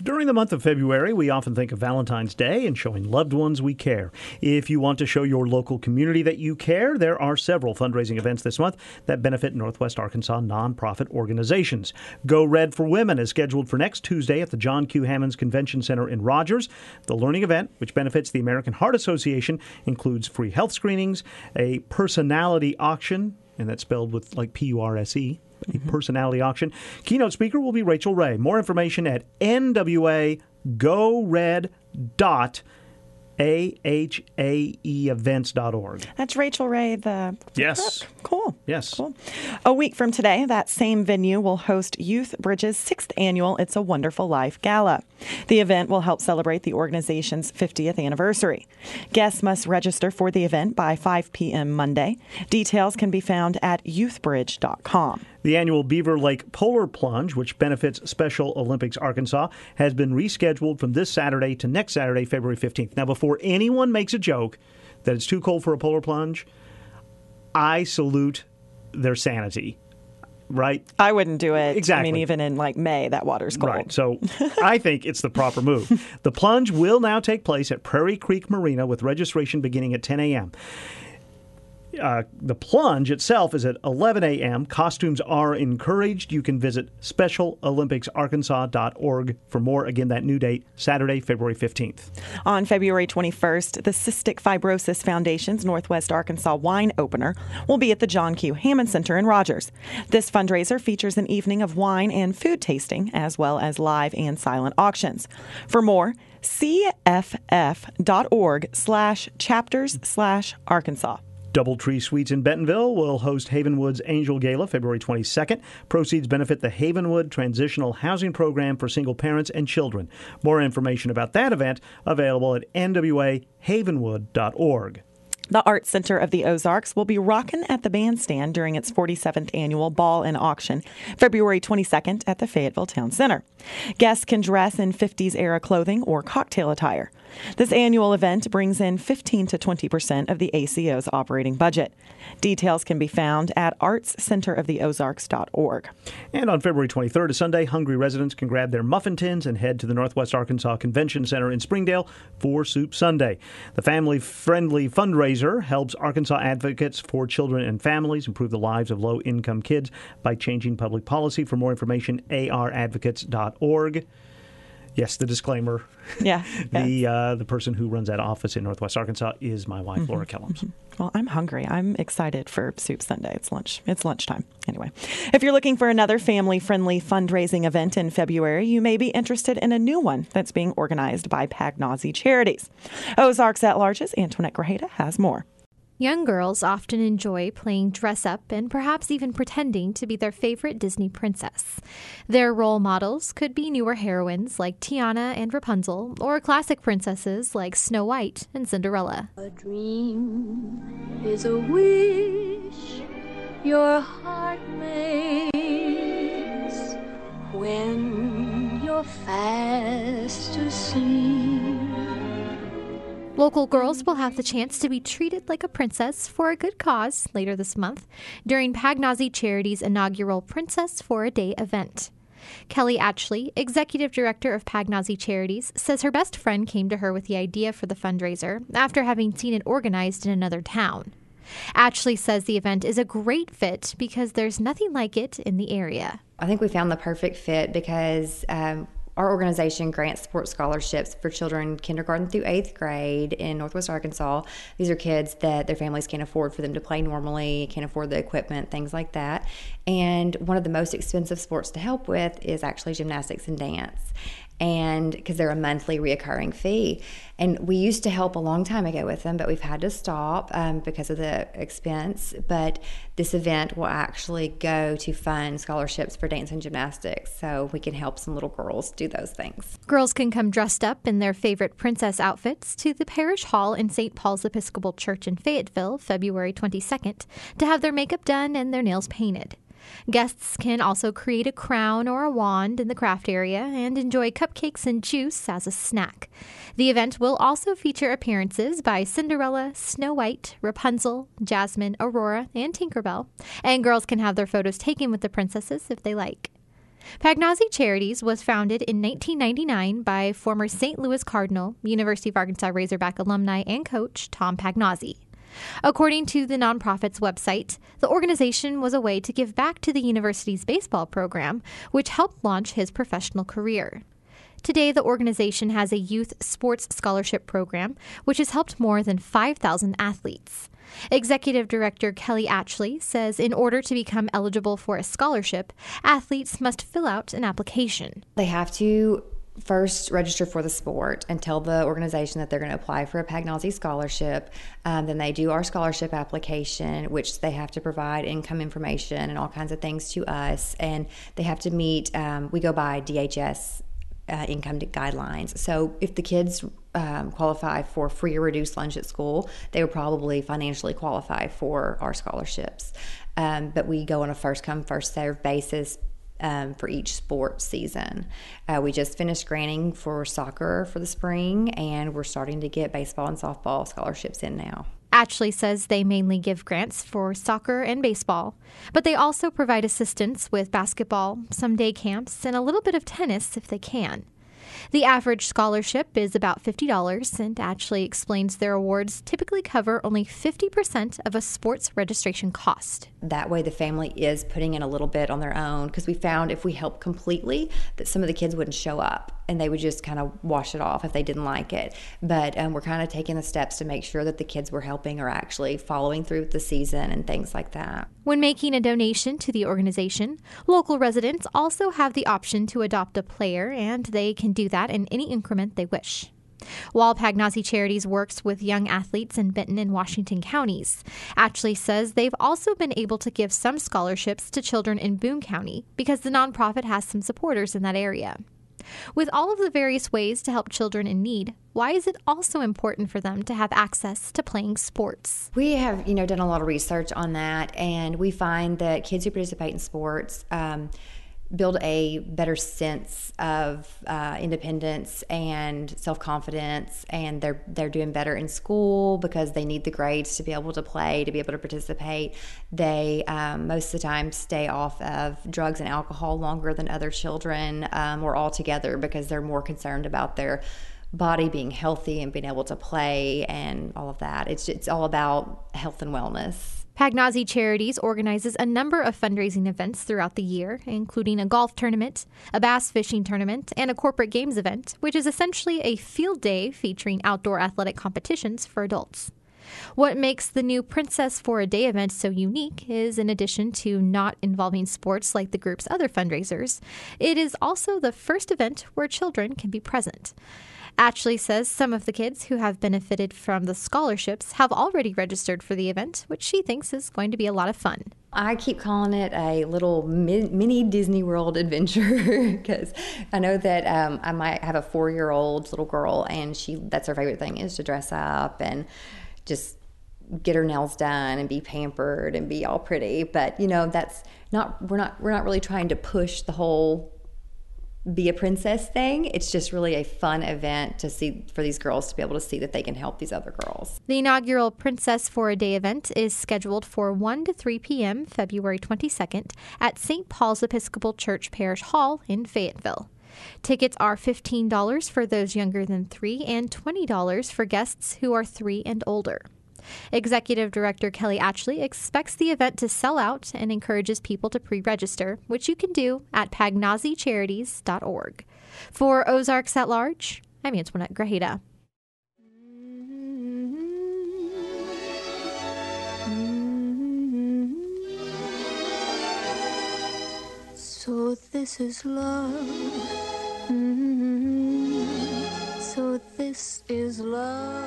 During the month of February, we often think of Valentine's Day and showing loved ones we care. If you want to show your local community that you care, there are several fundraising events this month that benefit Northwest Arkansas nonprofit organizations. Go Red for Women is scheduled for next Tuesday at the John Q. Hammonds Convention Center in Rogers. The learning event, which benefits the American Heart Association, includes free health screenings, a personality auction, and that's spelled with like P-U-R-S-E, a personality auction. Keynote speaker will be Rachel Ray. More information at nwagored.ahaeevents.org. That's Rachel Ray, the Yes. cook. Cool. Yes. Cool. A week from today, that same venue will host Youth Bridge's 6th annual It's a Wonderful Life Gala. The event will help celebrate the organization's 50th anniversary. Guests must register for the event by 5 p.m. Monday. Details can be found at youthbridge.com. The annual Beaver Lake Polar Plunge, which benefits Special Olympics Arkansas, has been rescheduled from this Saturday to next Saturday, February 15th. Now, before anyone makes a joke that it's too cold for a polar plunge, I salute their sanity, right? I wouldn't do it. Exactly. I mean, even in like May, that water's cold. Right. So I think it's the proper move. The plunge will now take place at Prairie Creek Marina with registration beginning at 10 a.m. The plunge itself is at 11 a.m. Costumes are encouraged. You can visit SpecialOlympicsArkansas.org for more. Again, that new date, Saturday, February 15th. On February 21st, the Cystic Fibrosis Foundation's Northwest Arkansas Wine Opener will be at the John Q. Hammond Center in Rogers. This fundraiser features an evening of wine and food tasting, as well as live and silent auctions. For more, cff.org/chapters/Arkansas. Doubletree Suites in Bentonville will host Havenwood's Angel Gala February 22nd. Proceeds benefit the Havenwood Transitional Housing Program for single parents and children. More information about that event available at nwahavenwood.org. The Arts Center of the Ozarks will be rocking at the bandstand during its 47th annual ball and auction, February 22nd at the Fayetteville Town Center. Guests can dress in 50s-era clothing or cocktail attire. This annual event brings in 15 to 20% of the ACO's operating budget. Details can be found at artscenteroftheozarks.org. And on February 23rd, a Sunday, hungry residents can grab their muffin tins and head to the Northwest Arkansas Convention Center in Springdale for Soup Sunday. The family-friendly fundraiser helps Arkansas advocates for children and families improve the lives of low-income kids by changing public policy. For more information, aradvocates.org. Yes, the disclaimer. Yeah. The person who runs that office in Northwest Arkansas is my wife, Laura Kellums. Well, I'm hungry. I'm excited for Soup Sunday. It's lunch. It's lunchtime. Anyway, if you're looking for another family-friendly fundraising event in February, you may be interested in a new one that's being organized by Pagnozzi Charities. Ozarks at Large's Antoinette Grajeda has more. Young girls often enjoy playing dress-up and perhaps even pretending to be their favorite Disney princess. Their role models could be newer heroines like Tiana and Rapunzel, or classic princesses like Snow White and Cinderella. A dream is a wish your heart makes when you're fast asleep. Local girls will have the chance to be treated like a princess for a good cause later this month during Pagnozzi Charities' inaugural Princess for a Day event. Kelly Atchley, executive director of Pagnozzi Charities, says her best friend came to her with the idea for the fundraiser after having seen it organized in another town. Atchley says the event is a great fit because there's nothing like it in the area. I think we found the perfect fit because our organization grants sports scholarships for children kindergarten through 8th grade in Northwest Arkansas. These are kids that their families can't afford for them to play normally, can't afford the equipment, things like that. And one of the most expensive sports to help with is actually gymnastics and dance. And because they're a monthly reoccurring fee. And we used to help a long time ago with them, but we've had to stop because of the expense. But this event will actually go to fund scholarships for dance and gymnastics, so we can help some little girls do those things. Girls can come dressed up in their favorite princess outfits to the Parish Hall in St. Paul's Episcopal Church in Fayetteville, February 22nd, to have their makeup done and their nails painted. Guests can also create a crown or a wand in the craft area and enjoy cupcakes and juice as a snack. The event will also feature appearances by Cinderella, Snow White, Rapunzel, Jasmine, Aurora, and Tinkerbell, and girls can have their photos taken with the princesses if they like. Pagnozzi Charities was founded in 1999 by former St. Louis Cardinal, University of Arkansas Razorback alumni and coach Tom Pagnozzi. According to the nonprofit's website, the organization was a way to give back to the university's baseball program, which helped launch his professional career. Today, the organization has a youth sports scholarship program, which has helped more than 5,000 athletes. Executive Director Kelly Atchley says in order to become eligible for a scholarship, athletes must fill out an application. They have to first register for the sport and tell the organization that they're going to apply for a Pagnozzi scholarship. Then they do our scholarship application, which they have to provide income information and all kinds of things to us. And they have to meet, we go by DHS income guidelines. So if the kids qualify for free or reduced lunch at school, they would probably financially qualify for our scholarships. But we go on a first come, first served basis for each sport season. We just finished granting for soccer for the spring, and we're starting to get baseball and softball scholarships in now. Atchley says they mainly give grants for soccer and baseball, but they also provide assistance with basketball, some day camps, and a little bit of tennis if they can. The average scholarship is about $50, and Atchley explains their awards typically cover only 50% of a sports registration cost. That way the family is putting in a little bit on their own, because we found if we help completely that some of the kids wouldn't show up and they would just kind of wash it off if they didn't like it. But we're kind of taking the steps to make sure that the kids we're helping are actually following through with the season and things like that. When making a donation to the organization, local residents also have the option to adopt a player, and they can do that in any increment they wish. While Pagnozzi Charities works with young athletes in Benton and Washington counties, Atchley says they've also been able to give some scholarships to children in Boone County because the nonprofit has some supporters in that area. With all of the various ways to help children in need, why is it also important for them to have access to playing sports? We have, done a lot of research on that, and we find that kids who participate in sports build a better sense of independence and self-confidence, and they're doing better in school because they need the grades to be able to play, to be able to participate. They most of the time stay off of drugs and alcohol longer than other children or altogether, because they're more concerned about their body being healthy and being able to play and all of that. It's all about health and wellness. Pagnozzi Charities organizes a number of fundraising events throughout the year, including a golf tournament, a bass fishing tournament, and a corporate games event, which is essentially a field day featuring outdoor athletic competitions for adults. What makes the new Princess for a Day event so unique is, in addition to not involving sports like the group's other fundraisers, it is also the first event where children can be present. Atchley says some of the kids who have benefited from the scholarships have already registered for the event, which she thinks is going to be a lot of fun. I keep calling it a little mini Disney World adventure, because I know that I might have a 4-year-old little girl, and that's her favorite thing, is to dress up and just get her nails done and be pampered and be all pretty. But that's not, we're not really trying to push the whole be a princess thing. It's just really a fun event to see, for these girls to be able to see that they can help these other girls. The inaugural Princess for a Day event is scheduled for 1 to 3 p.m. February 22nd at St. Paul's Episcopal Church Parish Hall in Fayetteville. Tickets are $15 for those younger than 3 and $20 for guests who are 3 and older. Executive Director Kelly Atchley expects the event to sell out and encourages people to pre-register, which you can do at pagnozzicharities.org. For Ozarks at Large, I'm Antoinette Grajeda. So this is love. So this is love.